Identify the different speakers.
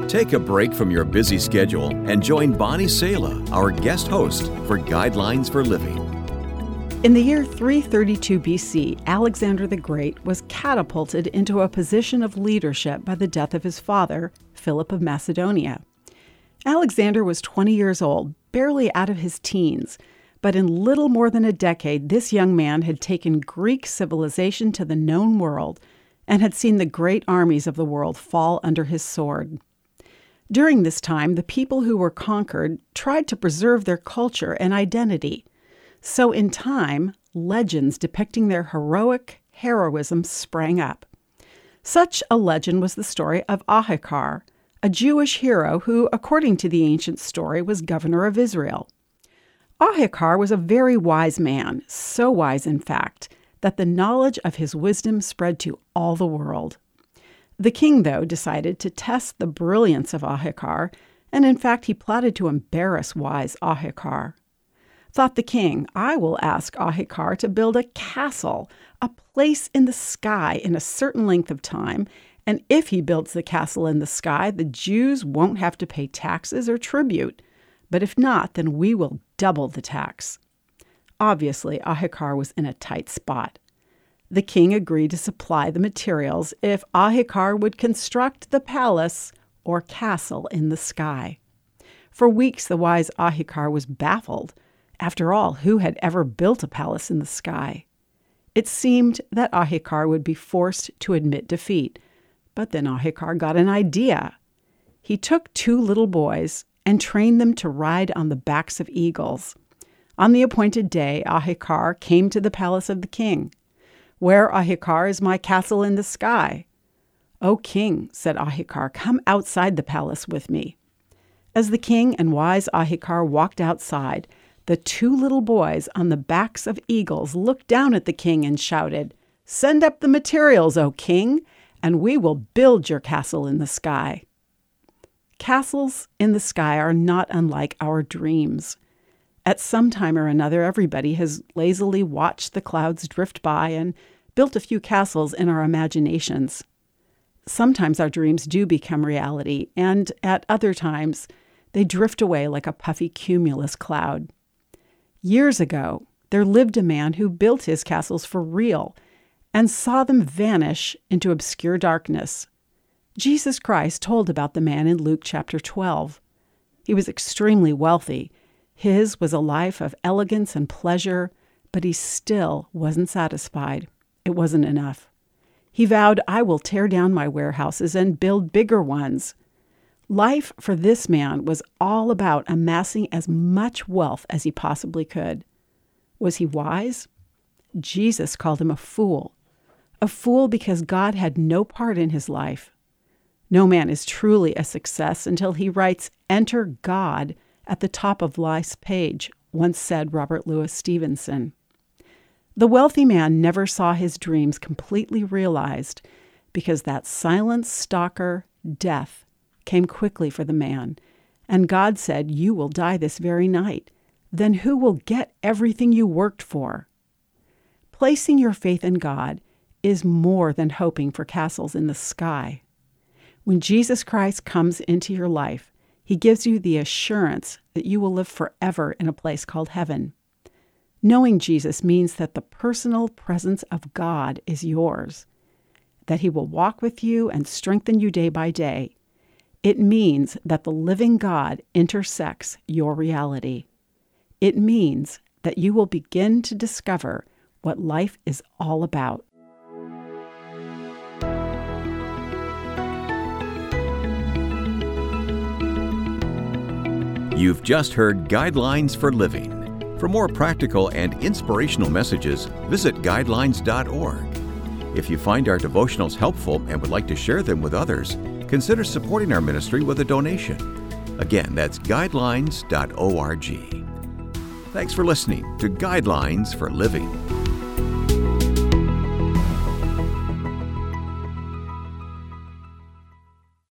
Speaker 1: Take a break from your busy schedule and join Bonnie Sala, our guest host, for Guidelines for Living.
Speaker 2: In the year 332 BC, Alexander the Great was catapulted into a position of leadership by the death of his father, Philip of Macedonia. Alexander was 20 years old, barely out of his teens, but in little more than a decade, this young man had taken Greek civilization to the known world and had seen the great armies of the world fall under his sword. During this time, the people who were conquered tried to preserve their culture and identity. So in time, legends depicting their heroic heroism sprang up. Such a legend was the story of Ahikar, a Jewish hero who, according to the ancient story, was governor of Israel. Ahikar was a very wise man, so wise, in fact, that the knowledge of his wisdom spread to all the world. The king, though, decided to test the brilliance of Ahikar, and in fact he plotted to embarrass wise Ahikar. Thought the king, I will ask Ahikar to build a castle, a place in the sky in a certain length of time, and if he builds the castle in the sky, the Jews won't have to pay taxes or tribute. But if not, then we will double the tax. Obviously, Ahikar was in a tight spot. The king agreed to supply the materials if Ahikar would construct the palace or castle in the sky. For weeks, the wise Ahikar was baffled. After all, who had ever built a palace in the sky? It seemed that Ahikar would be forced to admit defeat. But then Ahikar got an idea. He took 2 little boys and trained them to ride on the backs of eagles. On the appointed day, Ahikar came to the palace of the king. Where, Ahikar, is my castle in the sky? O king, said Ahikar, come outside the palace with me. As the king and wise Ahikar walked outside, the 2 little boys on the backs of eagles looked down at the king and shouted, Send up the materials, O king, and we will build your castle in the sky. Castles in the sky are not unlike our dreams. At some time or another, everybody has lazily watched the clouds drift by and built a few castles in our imaginations. Sometimes our dreams do become reality, and at other times, they drift away like a puffy cumulus cloud. Years ago, there lived a man who built his castles for real and saw them vanish into obscure darkness. Jesus Christ told about the man in Luke chapter 12. He was extremely wealthy. His was a life of elegance and pleasure, but he still wasn't satisfied. It wasn't enough. He vowed, I will tear down my warehouses and build bigger ones. Life for this man was all about amassing as much wealth as he possibly could. Was he wise? Jesus called him a fool. A fool because God had no part in his life. No man is truly a success until he writes, Enter God at the top of life's page, once said Robert Louis Stevenson. The wealthy man never saw his dreams completely realized because that silent stalker, death, came quickly for the man, and God said, You will die this very night. Then who will get everything you worked for? Placing your faith in God is more than hoping for castles in the sky. When Jesus Christ comes into your life, he gives you the assurance that you will live forever in a place called heaven. Knowing Jesus means that the personal presence of God is yours, that he will walk with you and strengthen you day by day. It means that the living God intersects your reality. It means that you will begin to discover what life is all about.
Speaker 1: You've just heard Guidelines for Living. For more practical and inspirational messages, visit guidelines.org. If you find our devotionals helpful and would like to share them with others, consider supporting our ministry with a donation. Again, that's guidelines.org. Thanks for listening to Guidelines for Living.